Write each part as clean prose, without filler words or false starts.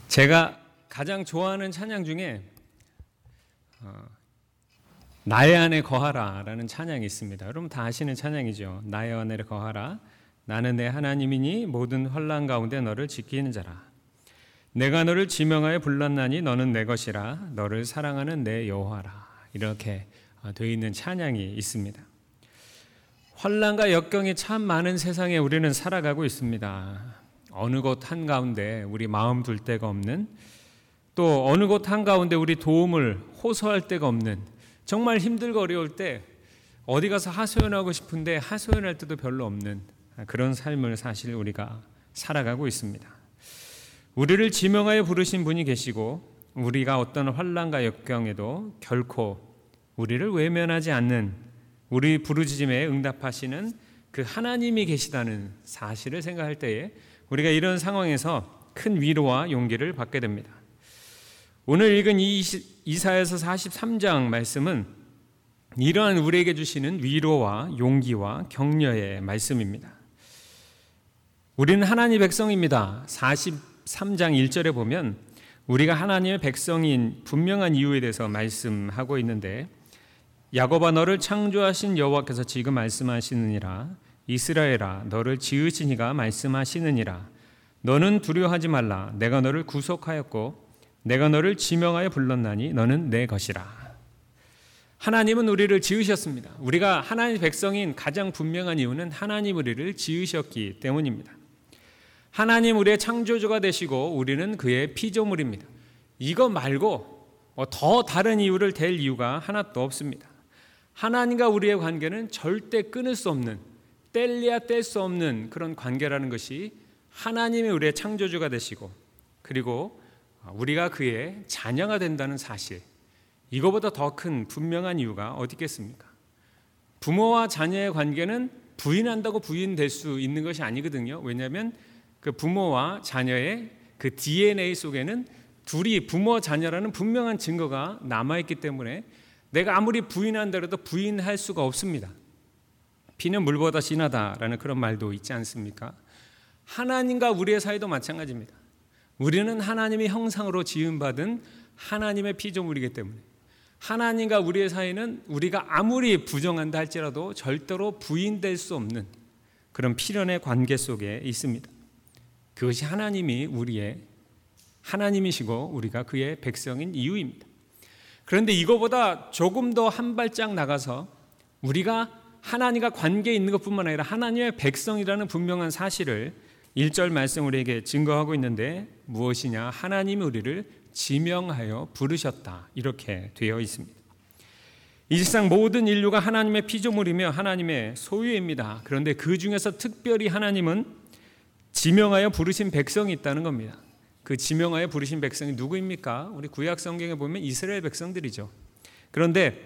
제가 가장 좋아하는 찬양 중에 나의 안에 거하라 라는 찬양이 있습니다. 여러분 다 아시는 찬양이죠. 나의 안에 거하라. 나는 내 하나님이니 모든 환난 가운데 너를 지키는 자라. 내가 너를 지명하여 불렀나니 너는 내 것이라. 너를 사랑하는 내 여호와라. 이렇게 되어 있는 찬양이 있습니다. 환난과 역경이 참 많은 세상에 우리는 살아가고 있습니다. 어느 곳 한가운데 우리 마음 둘 데가 없는, 또 어느 곳 한가운데 우리 도움을 호소할 데가 없는, 정말 힘들고 어려울 때 어디 가서 하소연하고 싶은데 하소연할 때도 별로 없는 그런 삶을 사실 우리가 살아가고 있습니다. 우리를 지명하여 부르신 분이 계시고 우리가 어떤 환난과 역경에도 결코 우리를 외면하지 않는, 우리 부르짖음에 응답하시는 그 하나님이 계시다는 사실을 생각할 때에 우리가 이런 상황에서 큰 위로와 용기를 받게 됩니다. 오늘 읽은 이사야서 43장 말씀은 이러한 우리에게 주시는 위로와 용기와 격려의 말씀입니다. 우리는 하나님의 백성입니다. 43장 1절에 보면 우리가 하나님의 백성인 분명한 이유에 대해서 말씀하고 있는데, 야곱아 너를 창조하신 여호와께서 지금 말씀하시느니라. 이스라엘아 너를 지으신 이가 말씀하시느니라. 너는 두려워하지 말라. 내가 너를 구속하였고 내가 너를 지명하여 불렀나니 너는 내 것이라. 하나님은 우리를 지으셨습니다. 우리가 하나님의 백성인 가장 분명한 이유는 하나님 우리를 지으셨기 때문입니다. 하나님 우리의 창조주가 되시고 우리는 그의 피조물입니다. 이거 말고 더 다른 이유를 댈 이유가 하나도 없습니다. 하나님과 우리의 관계는 절대 끊을 수 없는, 뗄래야 뗄 수 없는 그런 관계라는 것이 하나님이 우리의 창조주가 되시고 그리고 우리가 그의 자녀가 된다는 사실, 이거보다 더 큰 분명한 이유가 어디 있겠습니까? 부모와 자녀의 관계는 부인한다고 부인될 수 있는 것이 아니거든요. 왜냐하면 그 부모와 자녀의 그 DNA 속에는 둘이 부모 자녀라는 분명한 증거가 남아있기 때문에 내가 아무리 부인한다고 부인할 수가 없습니다. 피는 물보다 진하다라는 그런 말도 있지 않습니까? 하나님과 우리의 사이도 마찬가지입니다. 우리는 하나님의 형상으로 지음받은 하나님의 피조물이기 때문에 하나님과 우리의 사이는 우리가 아무리 부정한다 할지라도 절대로 부인될 수 없는 그런 필연의 관계 속에 있습니다. 그것이 하나님이 우리의 하나님이시고 우리가 그의 백성인 이유입니다. 그런데 이거보다 조금 더 한 발짝 나가서 우리가 하나님과 관계에 있는 것뿐만 아니라 하나님의 백성이라는 분명한 사실을 1절 말씀 우리에게 증거하고 있는데, 무엇이냐? 하나님이 우리를 지명하여 부르셨다, 이렇게 되어 있습니다. 이 세상 모든 인류가 하나님의 피조물이며 하나님의 소유입니다. 그런데 그 중에서 특별히 하나님은 지명하여 부르신 백성이 있다는 겁니다. 그 지명하여 부르신 백성이 누구입니까? 우리 구약 성경에 보면 이스라엘 백성들이죠. 그런데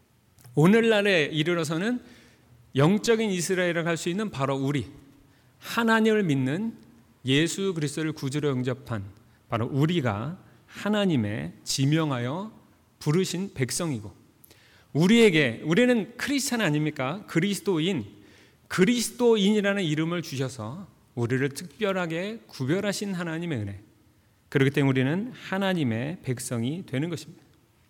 오늘날에 이르러서는 영적인 이스라엘을 할 수 있는 바로 우리, 하나님을 믿는 예수 그리스도를 구주로 영접한 바로 우리가 하나님의 지명하여 부르신 백성이고, 우리는 크리스찬 아닙니까? 그리스도인이라는 이름을 주셔서 우리를 특별하게 구별하신 하나님의 은혜, 그렇기 때문에 우리는 하나님의 백성이 되는 것입니다.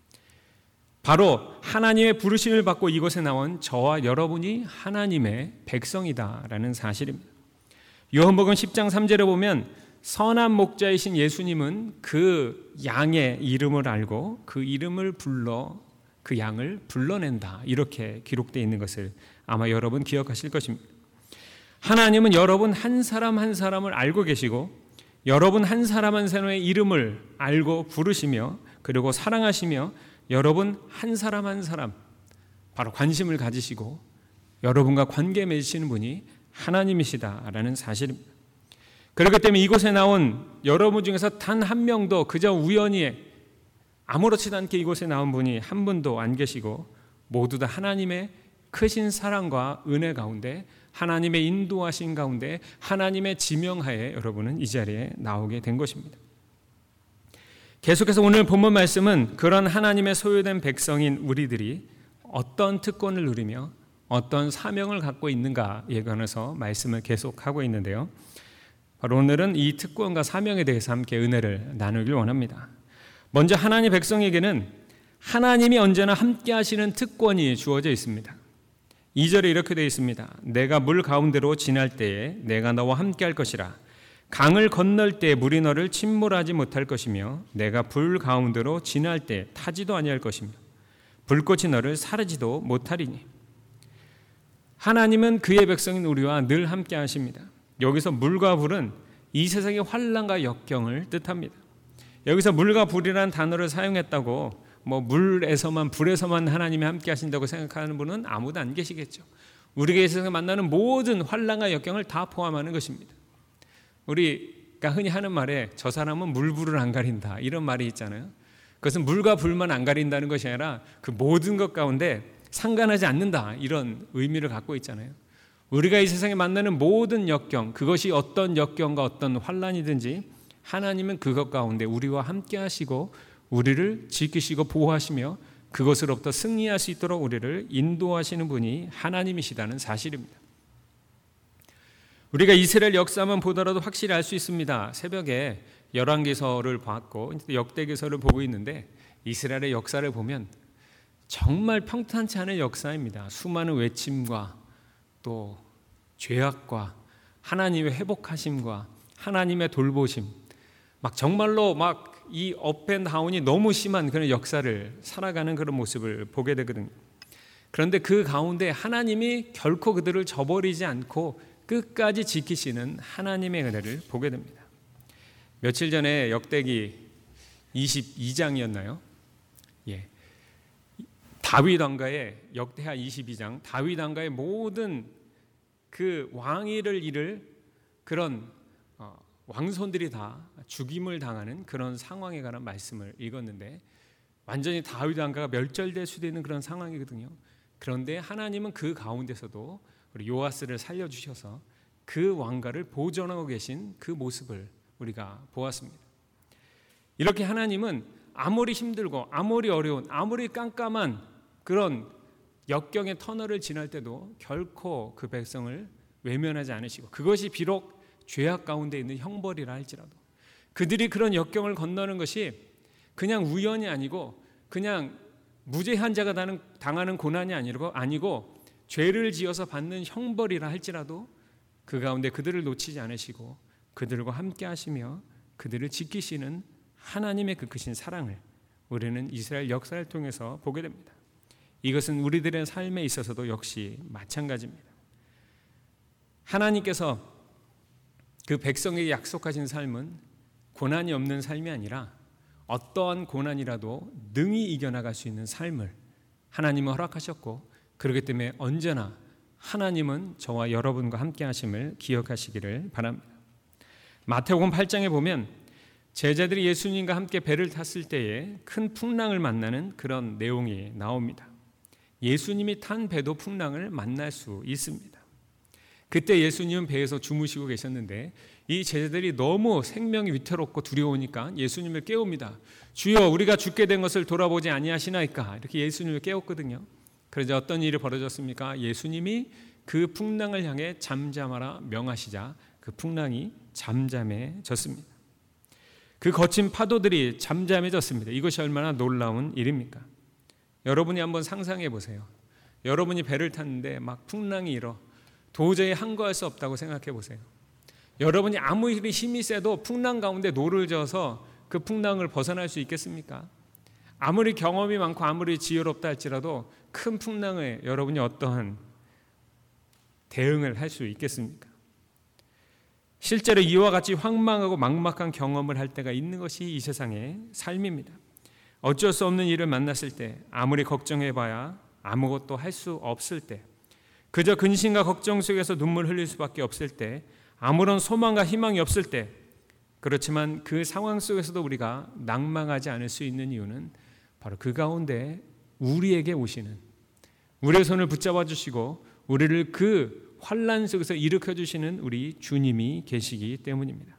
바로 하나님의 부르심을 받고 이곳에 나온 저와 여러분이 하나님의 백성이다라는 사실입니다. 요한복음 10장 3절에 보면 선한 목자이신 예수님은 그 양의 이름을 알고 그 이름을 불러 그 양을 불러낸다, 이렇게 기록되어 있는 것을 아마 여러분 기억하실 것입니다. 하나님은 여러분 한 사람 한 사람을 알고 계시고 여러분 한 사람 한 사람의 이름을 알고 부르시며 그리고 사랑하시며 여러분 한 사람 한 사람 바로 관심을 가지시고 여러분과 관계 맺으시는 분이 하나님이시다라는 사실입니다. 그렇기 때문에 이곳에 나온 여러분 중에서 단 한 명도 그저 우연히 아무렇지도 않게 이곳에 나온 분이 한 분도 안 계시고 모두 다 하나님의 크신 사랑과 은혜 가운데, 하나님의 인도하신 가운데, 하나님의 지명하에 여러분은 이 자리에 나오게 된 것입니다. 계속해서 오늘 본문 말씀은 그런 하나님의 소유된 백성인 우리들이 어떤 특권을 누리며 어떤 사명을 갖고 있는가에 관해서 말씀을 계속하고 있는데요. 바로 오늘은 이 특권과 사명에 대해서 함께 은혜를 나누길 원합니다. 먼저 하나님 백성에게는 하나님이 언제나 함께 하시는 특권이 주어져 있습니다. 2절에 이렇게 되어 있습니다. 내가 물 가운데로 지날 때에 내가 너와 함께 할 것이라. 강을 건널 때 물이 너를 침몰하지 못할 것이며 내가 불 가운데로 지날 때 타지도 아니할 것이며 불꽃이 너를 사르지도 못하리니. 하나님은 그의 백성인 우리와 늘 함께 하십니다. 여기서 물과 불은 이 세상의 환난과 역경을 뜻합니다. 여기서 물과 불이라는 단어를 사용했다고 물에서만 불에서만 하나님이 함께 하신다고 생각하는 분은 아무도 안 계시겠죠. 우리가 이 세상에 만나는 모든 환난과 역경을 다 포함하는 것입니다. 우리가 흔히 하는 말에 저 사람은 물불을 안 가린다 이런 말이 있잖아요. 그것은 물과 불만 안 가린다는 것이 아니라 그 모든 것 가운데 상관하지 않는다 이런 의미를 갖고 있잖아요. 우리가 이 세상에 만나는 모든 역경, 그것이 어떤 역경과 어떤 환난이든지 하나님은 그것 가운데 우리와 함께 하시고 우리를 지키시고 보호하시며 그것으로부터 승리할 수 있도록 우리를 인도하시는 분이 하나님이시다는 사실입니다. 우리가 이스라엘 역사만 보더라도 확실히 알 수 있습니다. 새벽에 열왕기서를 봤고 역대기서를 보고 있는데 이스라엘의 역사를 보면 정말 평탄치 않은 역사입니다. 수많은 외침과 또 죄악과 하나님의 회복하심과 하나님의 돌보심, 정말로 이 업앤다운이 너무 심한 그런 역사를 살아가는 그런 모습을 보게 되거든요. 그런데 그 가운데 하나님이 결코 그들을 저버리지 않고 끝까지 지키시는 하나님의 은혜를 보게 됩니다. 며칠 전에 역대기 22장이었나요? 다윗 왕가의 역대하 22장, 다윗 왕가의 모든 그 왕위를 잃을 그런 왕손들이 다 죽임을 당하는 그런 상황에 관한 말씀을 읽었는데 완전히 다윗 왕가가 멸절될 수도 있는 그런 상황이거든요. 그런데 하나님은 그 가운데서도 우리 요아스를 살려주셔서 그 왕가를 보존하고 계신 그 모습을 우리가 보았습니다. 이렇게 하나님은 아무리 힘들고 아무리 어려운 아무리 깜깜한 그런 역경의 터널을 지날 때도 결코 그 백성을 외면하지 않으시고 그것이 비록 죄악 가운데 있는 형벌이라 할지라도 그들이 그런 역경을 건너는 것이 그냥 우연이 아니고 그냥 무죄한 자가 당하는 고난이 아니고 죄를 지어서 받는 형벌이라 할지라도 그 가운데 그들을 놓치지 않으시고 그들과 함께 하시며 그들을 지키시는 하나님의 그 크신 사랑을 우리는 이스라엘 역사를 통해서 보게 됩니다. 이것은 우리들의 삶에 있어서도 역시 마찬가지입니다. 하나님께서 그 백성에게 약속하신 삶은 고난이 없는 삶이 아니라 어떠한 고난이라도 능히 이겨나갈 수 있는 삶을 하나님은 허락하셨고 그렇기 때문에 언제나 하나님은 저와 여러분과 함께 하심을 기억하시기를 바랍니다. 마태복음 8장에 보면 제자들이 예수님과 함께 배를 탔을 때에 큰 풍랑을 만나는 그런 내용이 나옵니다. 예수님이 탄 배도 풍랑을 만날 수 있습니다. 그때 예수님은 배에서 주무시고 계셨는데 이 제자들이 너무 생명이 위태롭고 두려우니까 예수님을 깨웁니다. 주여 우리가 죽게 된 것을 돌아보지 아니하시나이까 이렇게 예수님을 깨웠거든요. 그러자 어떤 일이 벌어졌습니까? 예수님이 그 풍랑을 향해 잠잠하라 명하시자 그 풍랑이 잠잠해졌습니다. 그 거친 파도들이 잠잠해졌습니다. 이것이 얼마나 놀라운 일입니까? 여러분이 한번 상상해 보세요. 여러분이 배를 탔는데 막 풍랑이 일어 도저히 항거할 수 없다고 생각해 보세요. 여러분이 아무리 힘이 세도 풍랑 가운데 노를 져서 그 풍랑을 벗어날 수 있겠습니까? 아무리 경험이 많고 아무리 지혜롭다 할지라도 큰 풍랑에 여러분이 어떠한 대응을 할 수 있겠습니까? 실제로 이와 같이 황망하고 막막한 경험을 할 때가 있는 것이 이 세상의 삶입니다. 어쩔 수 없는 일을 만났을 때 아무리 걱정해봐야 아무것도 할 수 없을 때 그저 근심과 걱정 속에서 눈물 흘릴 수밖에 없을 때 아무런 소망과 희망이 없을 때 그렇지만 그 상황 속에서도 우리가 낭망하지 않을 수 있는 이유는 바로 그 가운데 우리에게 오시는 우리의 손을 붙잡아 주시고 우리를 그 환난 속에서 일으켜 주시는 우리 주님이 계시기 때문입니다.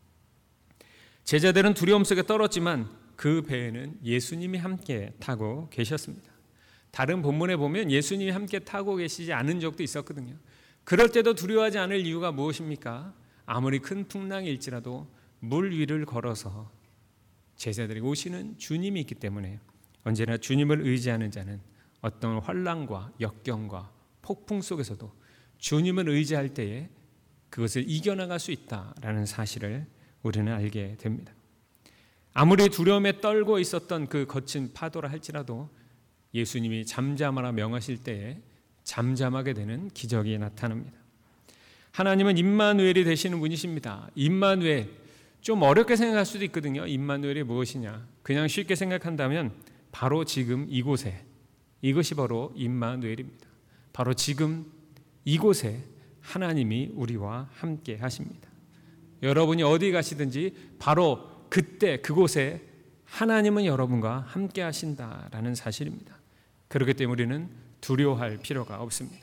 제자들은 두려움 속에 떨었지만 그 배에는 예수님이 함께 타고 계셨습니다. 다른 본문에 보면 예수님이 함께 타고 계시지 않은 적도 있었거든요. 그럴 때도 두려워하지 않을 이유가 무엇입니까? 아무리 큰 풍랑일지라도 물 위를 걸어서 제자들에게 오시는 주님이 있기 때문에 언제나 주님을 의지하는 자는 어떤 환난과 역경과 폭풍 속에서도 주님을 의지할 때에 그것을 이겨나갈 수 있다라는 사실을 우리는 알게 됩니다. 아무리 두려움에 떨고 있었던 그 거친 파도라 할지라도 예수님이 잠잠하라 명하실 때에 잠잠하게 되는 기적이 나타납니다. 하나님은 임마누엘이 되시는 분이십니다. 임마누엘, 좀 어렵게 생각할 수도 있거든요. 임마누엘이 무엇이냐? 그냥 쉽게 생각한다면 바로 지금 이곳에, 이것이 바로 임마누엘입니다. 바로 지금 이곳에 하나님이 우리와 함께 하십니다. 여러분이 어디 가시든지 바로 그때 그곳에 하나님은 여러분과 함께 하신다라는 사실입니다. 그렇기 때문에 우리는 두려워할 필요가 없습니다.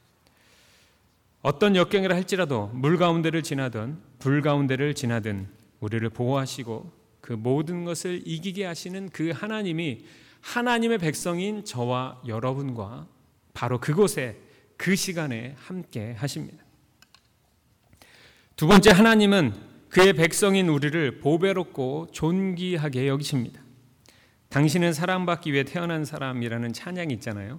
어떤 역경이라 할지라도 물 가운데를 지나든 불 가운데를 지나든 우리를 보호하시고 그 모든 것을 이기게 하시는 그 하나님이 하나님의 백성인 저와 여러분과 바로 그곳에 그 시간에 함께 하십니다. 두 번째, 하나님은 그의 백성인 우리를 보배롭고 존귀하게 여기십니다. 당신은 사랑받기 위해 태어난 사람이라는 찬양이 있잖아요.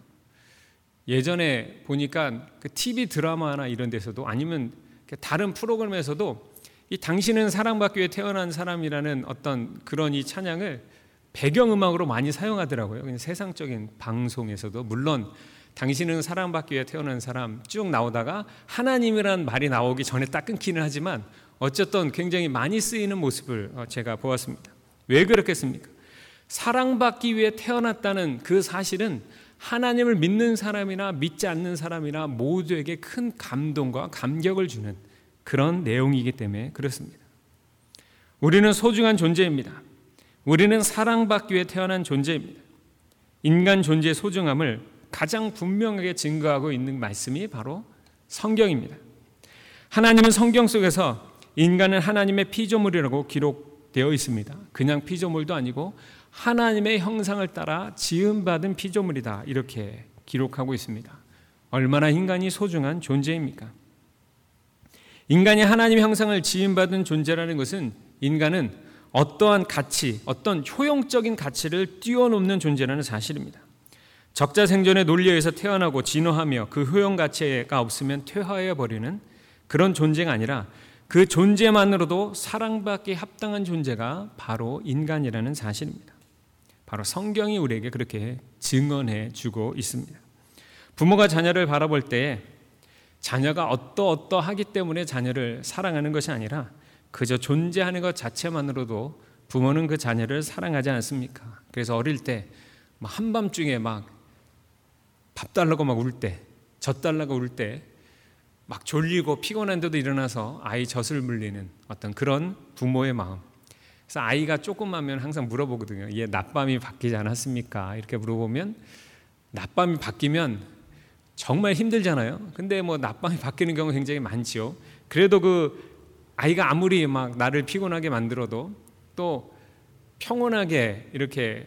예전에 보니까 그 TV 드라마나 이런 데서도 아니면 다른 프로그램에서도 이 당신은 사랑받기 위해 태어난 사람이라는 어떤 그런 이 찬양을 배경음악으로 많이 사용하더라고요. 그냥 세상적인 방송에서도 물론 당신은 사랑받기 위해 태어난 사람 쭉 나오다가 하나님이라는 말이 나오기 전에 딱 끊기는 하지만 어쨌든 굉장히 많이 쓰이는 모습을 제가 보았습니다. 왜 그렇겠습니까? 사랑받기 위해 태어났다는 그 사실은 하나님을 믿는 사람이나 믿지 않는 사람이나 모두에게 큰 감동과 감격을 주는 그런 내용이기 때문에 그렇습니다. 우리는 소중한 존재입니다. 우리는 사랑받기 위해 태어난 존재입니다. 인간 존재의 소중함을 가장 분명하게 증거하고 있는 말씀이 바로 성경입니다. 하나님은 성경 속에서 인간은 하나님의 피조물이라고 기록되어 있습니다. 그냥 피조물도 아니고 하나님의 형상을 따라 지음받은 피조물이다, 이렇게 기록하고 있습니다. 얼마나 인간이 소중한 존재입니까? 인간이 하나님의 형상을 지음받은 존재라는 것은 인간은 어떠한 가치, 어떤 효용적인 가치를 뛰어넘는 존재라는 사실입니다. 적자생존의 논리에 의해서 태어나고 진화하며 그 효용 가치가 없으면 퇴화해 버리는 그런 존재가 아니라 그 존재만으로도 사랑받기에 합당한 존재가 바로 인간이라는 사실입니다. 바로 성경이 우리에게 그렇게 증언해 주고 있습니다. 부모가 자녀를 바라볼 때 자녀가 어떠하기 때문에 자녀를 사랑하는 것이 아니라 그저 존재하는 것 자체만으로도 부모는 그 자녀를 사랑하지 않습니까? 그래서 어릴 때 한밤중에 막 밥 달라고 막 울 때, 젖 달라고 울 때 막 졸리고 피곤한데도 일어나서 아이 젖을 물리는 어떤 그런 부모의 마음. 그래서 아이가 조금만면 항상 물어보거든요. 얘 낮밤이 바뀌지 않았습니까? 이렇게 물어보면 낮밤이 바뀌면 정말 힘들잖아요. 근데 뭐 낮밤이 바뀌는 경우 굉장히 많지요. 그래도 그 아이가 아무리 막 나를 피곤하게 만들어도 또 평온하게 이렇게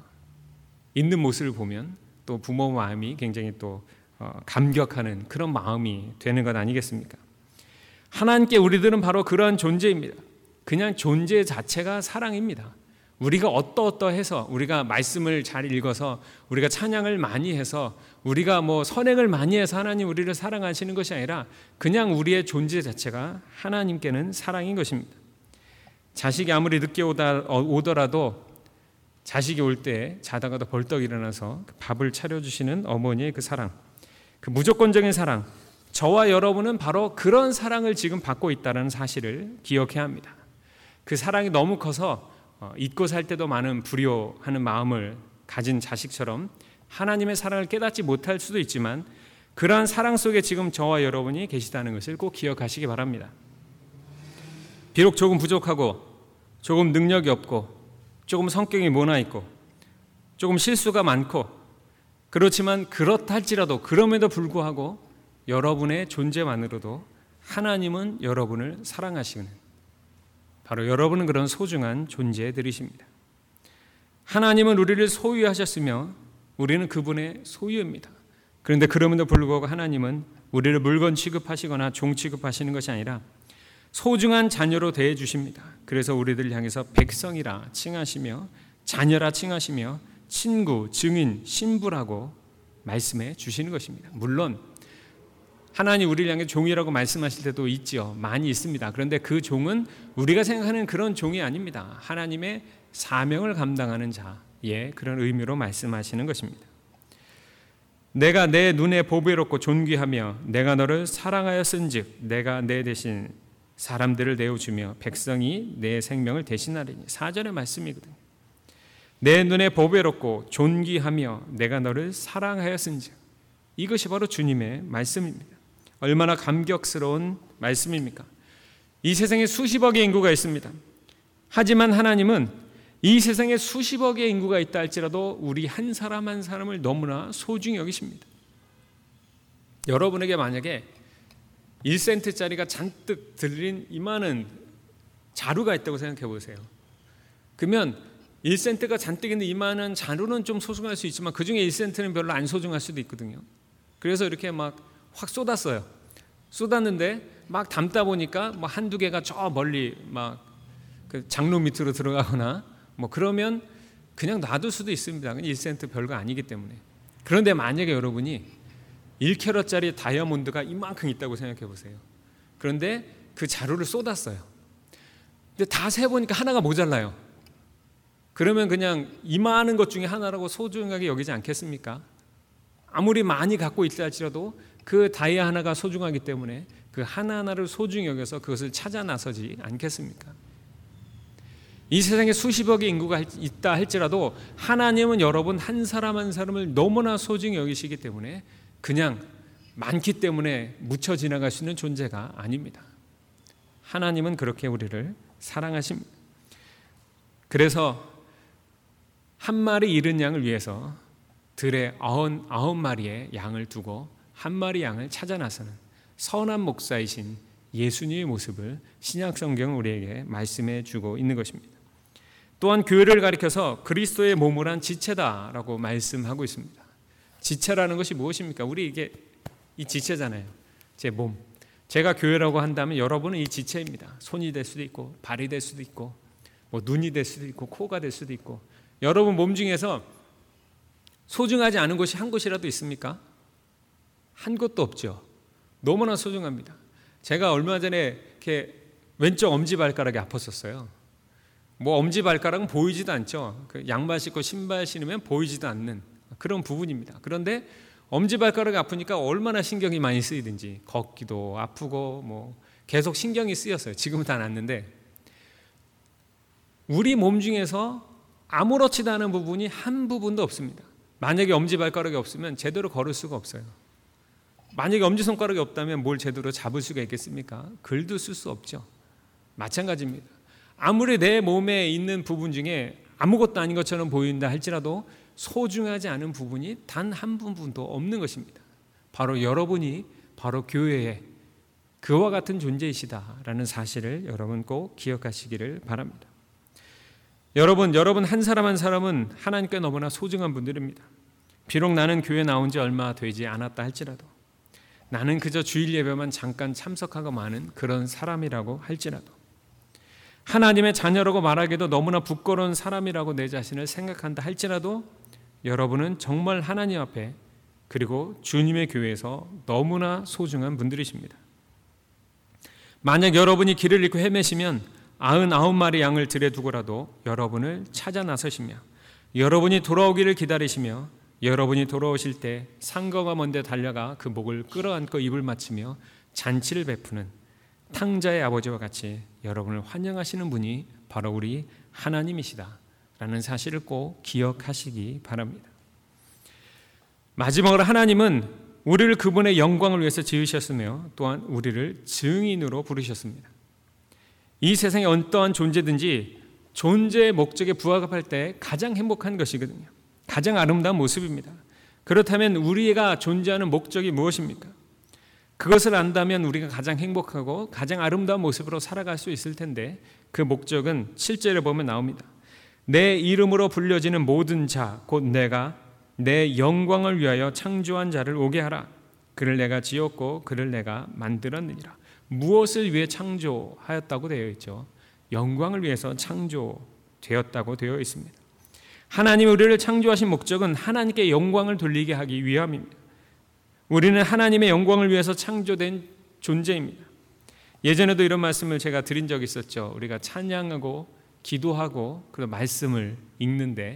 있는 모습을 보면 또 부모 마음이 굉장히 또 감격하는 그런 마음이 되는 것 아니겠습니까? 하나님께 우리들은 바로 그러한 존재입니다. 그냥 존재 자체가 사랑입니다. 우리가 어떠해서 우리가 말씀을 잘 읽어서 우리가 찬양을 많이 해서 우리가 뭐 선행을 많이 해서 하나님 우리를 사랑하시는 것이 아니라 그냥 우리의 존재 자체가 하나님께는 사랑인 것입니다. 자식이 아무리 늦게 오더라도 자식이 올 때 자다가도 벌떡 일어나서 밥을 차려주시는 어머니의 그 사랑, 그 무조건적인 사랑, 저와 여러분은 바로 그런 사랑을 지금 받고 있다는 사실을 기억해야 합니다. 그 사랑이 너무 커서 잊고 살 때도 많은 불효하는 마음을 가진 자식처럼 하나님의 사랑을 깨닫지 못할 수도 있지만 그러한 사랑 속에 지금 저와 여러분이 계시다는 것을 꼭 기억하시기 바랍니다. 비록 조금 부족하고 조금 능력이 없고 조금 성격이 모나 있고 조금 실수가 많고 그렇지만 그렇다 할지라도 그럼에도 불구하고 여러분의 존재만으로도 하나님은 여러분을 사랑하시는 바로 여러분은 그런 소중한 존재들이십니다. 하나님은 우리를 소유하셨으며 우리는 그분의 소유입니다. 그런데 그럼에도 불구하고 하나님은 우리를 물건 취급하시거나 종 취급하시는 것이 아니라 소중한 자녀로 대해 주십니다. 그래서 우리들 향해서 백성이라 칭하시며 자녀라 칭하시며 친구, 증인, 신부라고 말씀해 주시는 것입니다. 물론 하나님 우리를 향해 종이라고 말씀하실 때도 있지요. 많이 있습니다. 그런데 그 종은 우리가 생각하는 그런 종이 아닙니다. 하나님의 사명을 감당하는 자의 그런 의미로 말씀하시는 것입니다. 내가 내 눈에 보배롭고 존귀하며 내가 너를 사랑하였은즉 내가 내 대신 사람들을 내어주며 백성이 내 생명을 대신하리니. 4절의 말씀이거든요. 내 눈에 보배롭고 존귀하며 내가 너를 사랑하였은즉, 이것이 바로 주님의 말씀입니다. 얼마나 감격스러운 말씀입니까? 이 세상에 수십억의 인구가 있습니다. 하지만 하나님은 이 세상에 수십억의 인구가 있다 할지라도 우리 한 사람 한 사람을 너무나 소중히 여기십니다. 여러분에게 만약에 1센트짜리가 잔뜩 들린 이만한 자루가 있다고 생각해 보세요. 그러면 1센트가 잔뜩 있는 이만한 자루는 좀 소중할 수 있지만 그 중에 1센트는 별로 안 소중할 수도 있거든요. 그래서 이렇게 막 확 쏟았어요. 쏟았는데 막 담다 보니까 뭐 한두 개가 저 멀리 막 그 장로 밑으로 들어가거나 뭐 그러면 그냥 놔둘 수도 있습니다. 1센트 별거 아니기 때문에. 그런데 만약에 여러분이 1캐럿짜리 다이아몬드가 이만큼 있다고 생각해 보세요. 그런데 그 자루를 쏟았어요. 근데 다 세보니까 하나가 모자라요. 그러면 그냥 이만한 것 중에 하나라고 소중하게 여기지 않겠습니까? 아무리 많이 갖고 있다 할지라도 그 다이아 하나가 소중하기 때문에 그 하나하나를 소중히 여겨서 그것을 찾아 나서지 않겠습니까? 이 세상에 수십억의 인구가 있다 할지라도 하나님은 여러분 한 사람 한 사람을 너무나 소중히 여기시기 때문에 그냥 많기 때문에 묻혀 지나갈 수 있는 존재가 아닙니다. 하나님은 그렇게 우리를 사랑하십니다. 그래서 한 마리 잃은 양을 위해서 들에 99마리의 양을 두고 한 마리 양을 찾아 나서는 선한 목사이신 예수님의 모습을 신약 성경은 우리에게 말씀해 주고 있는 것입니다. 또한 교회를 가리켜서 그리스도의 몸을 한 지체다라고 말씀하고 있습니다. 지체라는 것이 무엇입니까? 우리 이게 이 지체잖아요. 제 몸. 제가 교회라고 한다면 여러분은 이 지체입니다. 손이 될 수도 있고 발이 될 수도 있고 뭐 눈이 될 수도 있고 코가 될 수도 있고 여러분 몸 중에서 소중하지 않은 곳이 한 곳이라도 있습니까? 한 곳도 없죠. 너무나 소중합니다. 제가 얼마 전에 이렇게 왼쪽 엄지발가락이 아팠었어요. 뭐 엄지발가락은 보이지도 않죠. 그 양말 신고 신발 신으면 보이지도 않는 그런 부분입니다. 그런데 엄지발가락이 아프니까 얼마나 신경이 많이 쓰이든지 걷기도 아프고 뭐 계속 신경이 쓰였어요. 지금은 다 낫는데 우리 몸 중에서 아무렇지도 않은 부분이 한 부분도 없습니다. 만약에 엄지발가락이 없으면 제대로 걸을 수가 없어요. 만약에 엄지손가락이 없다면 뭘 제대로 잡을 수가 있겠습니까? 글도 쓸 수 없죠. 마찬가지입니다. 아무리 내 몸에 있는 부분 중에 아무것도 아닌 것처럼 보인다 할지라도 소중하지 않은 부분이 단 한 부분도 없는 것입니다. 바로 여러분이 바로 교회에 그와 같은 존재이시다라는 사실을 여러분 꼭 기억하시기를 바랍니다. 여러분 한 사람 한 사람은 하나님께 너무나 소중한 분들입니다. 비록 나는 교회 나온 지 얼마 되지 않았다 할지라도 나는 그저 주일 예배만 잠깐 참석하고 마는 그런 사람이라고 할지라도 하나님의 자녀라고 말하기도 너무나 부끄러운 사람이라고 내 자신을 생각한다 할지라도 여러분은 정말 하나님 앞에 그리고 주님의 교회에서 너무나 소중한 분들이십니다. 만약 여러분이 길을 잃고 헤매시면 99마리 양을 들에 두고라도 여러분을 찾아 나서시며 여러분이 돌아오기를 기다리시며 여러분이 돌아오실 때 상거가 먼데 달려가 그 목을 끌어안고 입을 맞추며 잔치를 베푸는 탕자의 아버지와 같이 여러분을 환영하시는 분이 바로 우리 하나님이시다라는 사실을 꼭 기억하시기 바랍니다. 마지막으로 하나님은 우리를 그분의 영광을 위해서 지으셨으며 또한 우리를 증인으로 부르셨습니다. 이 세상의 어떠한 존재든지 존재의 목적에 부합할 때 가장 행복한 것이거든요. 가장 아름다운 모습입니다. 그렇다면 우리가 존재하는 목적이 무엇입니까? 그것을 안다면 우리가 가장 행복하고 가장 아름다운 모습으로 살아갈 수 있을 텐데 그 목적은 7절에 보면 나옵니다. 내 이름으로 불려지는 모든 자 곧 내가 내 영광을 위하여 창조한 자를 오게 하라. 그를 내가 지었고 그를 내가 만들었느니라. 무엇을 위해 창조하였다고 되어 있죠? 영광을 위해서 창조되었다고 되어 있습니다. 하나님이 우리를 창조하신 목적은 하나님께 영광을 돌리게 하기 위함입니다. 우리는 하나님의 영광을 위해서 창조된 존재입니다. 예전에도 이런 말씀을 제가 드린 적이 있었죠. 우리가 찬양하고 기도하고 그 말씀을 읽는데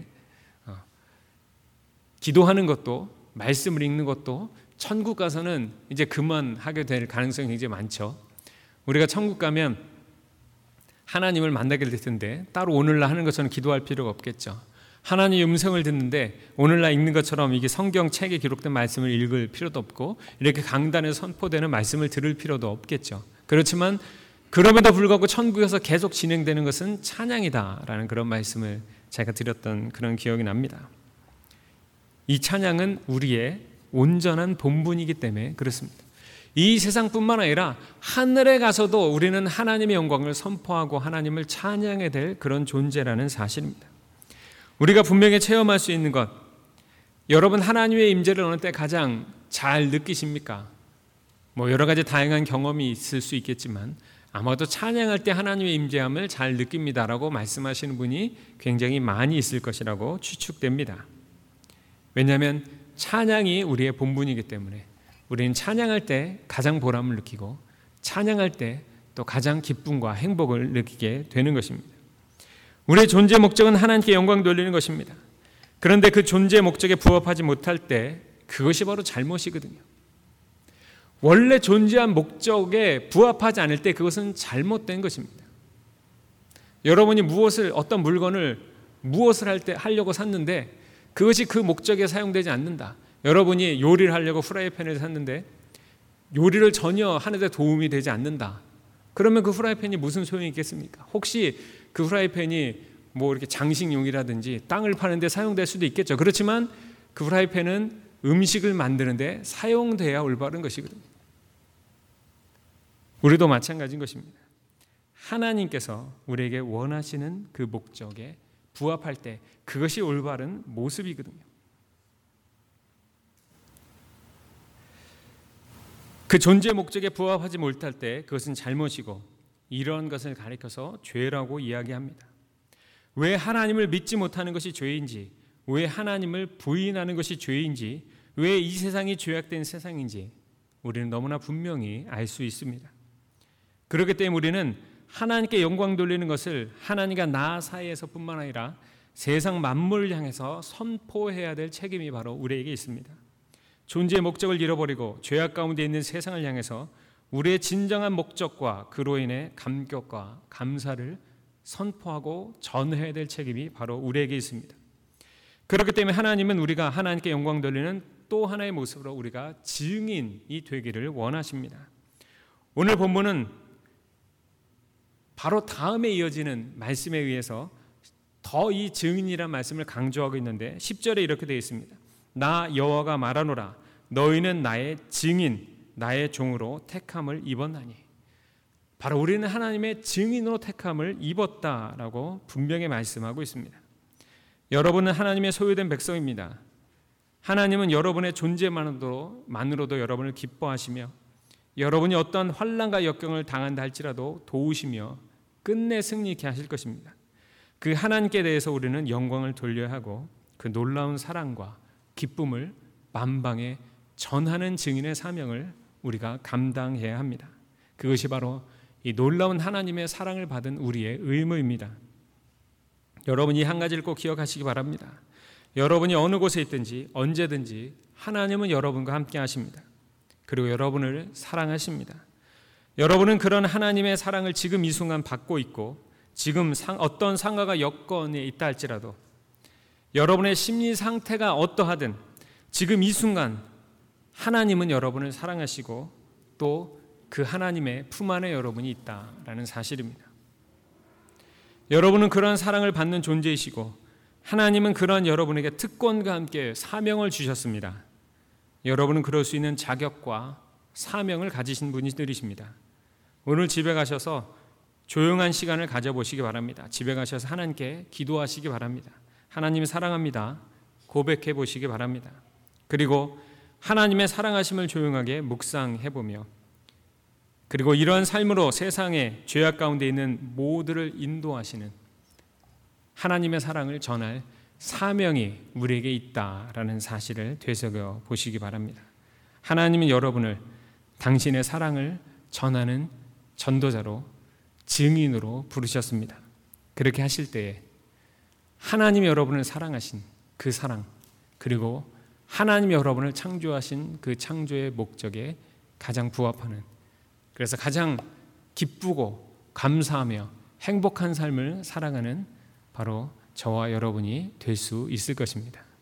기도하는 것도 말씀을 읽는 것도 천국 가서는 이제 그만하게 될 가능성이 굉장히 많죠. 우리가 천국 가면 하나님을 만나게 될 텐데 따로 오늘날 하는 것처럼 기도할 필요가 없겠죠. 하나님의 음성을 듣는데 오늘날 읽는 것처럼 이게 성경 책에 기록된 말씀을 읽을 필요도 없고 이렇게 강단에서 선포되는 말씀을 들을 필요도 없겠죠. 그렇지만 그럼에도 불구하고 천국에서 계속 진행되는 것은 찬양이다라는 그런 말씀을 제가 드렸던 그런 기억이 납니다. 이 찬양은 우리의 온전한 본분이기 때문에 그렇습니다. 이 세상뿐만 아니라 하늘에 가서도 우리는 하나님의 영광을 선포하고 하나님을 찬양해야 될 그런 존재라는 사실입니다. 우리가 분명히 체험할 수 있는 것, 여러분 하나님의 임재를 어느 때 가장 잘 느끼십니까? 여러 가지 다양한 경험이 있을 수 있겠지만 아마도 찬양할 때 하나님의 임재함을 잘 느낍니다라고 말씀하시는 분이 굉장히 많이 있을 것이라고 추측됩니다. 왜냐하면 찬양이 우리의 본분이기 때문에 우리는 찬양할 때 가장 보람을 느끼고 찬양할 때 또 가장 기쁨과 행복을 느끼게 되는 것입니다. 우리의 존재 목적은 하나님께 영광 돌리는 것입니다. 그런데 그 존재 목적에 부합하지 못할 때 그것이 바로 잘못이거든요. 원래 존재한 목적에 부합하지 않을 때 그것은 잘못된 것입니다. 여러분이 어떤 물건을 하려고 샀는데 그것이 그 목적에 사용되지 않는다. 여러분이 요리를 하려고 프라이팬을 샀는데 요리를 전혀 하는데 도움이 되지 않는다. 그러면 그 프라이팬이 무슨 소용이 있겠습니까? 혹시 그 프라이팬이 이렇게 장식용이라든지 땅을 파는데 사용될 수도 있겠죠. 그렇지만 그 프라이팬은 음식을 만드는데 사용돼야 올바른 것이거든요. 우리도 마찬가지인 것입니다. 하나님께서 우리에게 원하시는 그 목적에 부합할 때 그것이 올바른 모습이거든요. 그 존재 목적에 부합하지 못할 때 그것은 잘못이고 이러한 것을 가리켜서 죄라고 이야기합니다. 왜 하나님을 믿지 못하는 것이 죄인지, 왜 하나님을 부인하는 것이 죄인지, 왜 이 세상이 죄악된 세상인지 우리는 너무나 분명히 알 수 있습니다. 그렇기 때문에 우리는 하나님께 영광 돌리는 것을 하나님과 나 사이에서뿐만 아니라 세상 만물을 향해서 선포해야 될 책임이 바로 우리에게 있습니다. 존재의 목적을 잃어버리고 죄악 가운데 있는 세상을 향해서 우리의 진정한 목적과 그로 인해 감격과 감사를 선포하고 전해야 될 책임이 바로 우리에게 있습니다. 그렇기 때문에 하나님은 우리가 하나님께 영광 돌리는 또 하나의 모습으로 우리가 증인이 되기를 원하십니다. 오늘 본문은 바로 다음에 이어지는 말씀에 의해서 더 이 증인이라는 말씀을 강조하고 있는데 10절에 이렇게 되어 있습니다. 나 여호와가 말하노라 너희는 나의 증인 나의 종으로 택함을 입었나니. 바로 우리는 하나님의 증인으로 택함을 입었다라고 분명히 말씀하고 있습니다. 여러분은 하나님의 소유된 백성입니다. 하나님은 여러분의 존재만으로도 여러분을 기뻐하시며 여러분이 어떤 환난과 역경을 당한다 할지라도 도우시며 끝내 승리케 하실 것입니다. 그 하나님께 대해서 우리는 영광을 돌려야 하고 그 놀라운 사랑과 기쁨을 만방에 전하는 증인의 사명을 우리가 감당해야 합니다. 그것이 바로 이 놀라운 하나님의 사랑을 받은 우리의 의무입니다. 여러분 이 한 가지를 꼭 기억하시기 바랍니다. 여러분이 어느 곳에 있든지 언제든지 하나님은 여러분과 함께 하십니다. 그리고 여러분을 사랑하십니다. 여러분은 그런 하나님의 사랑을 지금 이 순간 받고 있고 지금 어떤 상황과 여건에 있다 할지라도 여러분의 심리 상태가 어떠하든 지금 이 순간 하나님은 여러분을 사랑하시고 또 그 하나님의 품 안에 여러분이 있다라는 사실입니다. 여러분은 그러한 사랑을 받는 존재이시고 하나님은 그러한 여러분에게 특권과 함께 사명을 주셨습니다. 여러분은 그럴 수 있는 자격과 사명을 가지신 분들이십니다. 오늘 집에 가셔서 조용한 시간을 가져보시기 바랍니다. 집에 가셔서 하나님께 기도하시기 바랍니다. 하나님 사랑합니다. 고백해 보시기 바랍니다. 그리고 하나님의 사랑하심을 조용하게 묵상해보며 그리고 이러한 삶으로 세상의 죄악 가운데 있는 모두를 인도하시는 하나님의 사랑을 전할 사명이 우리에게 있다라는 사실을 되새겨 보시기 바랍니다. 하나님은 여러분을 당신의 사랑을 전하는 전도자로, 증인으로 부르셨습니다. 그렇게 하실 때에 하나님이 여러분을 사랑하신 그 사랑, 그리고 하나님이 여러분을 창조하신 그 창조의 목적에 가장 부합하는, 그래서 가장 기쁘고 감사하며 행복한 삶을 살아가는 바로 저와 여러분이 될 수 있을 것입니다.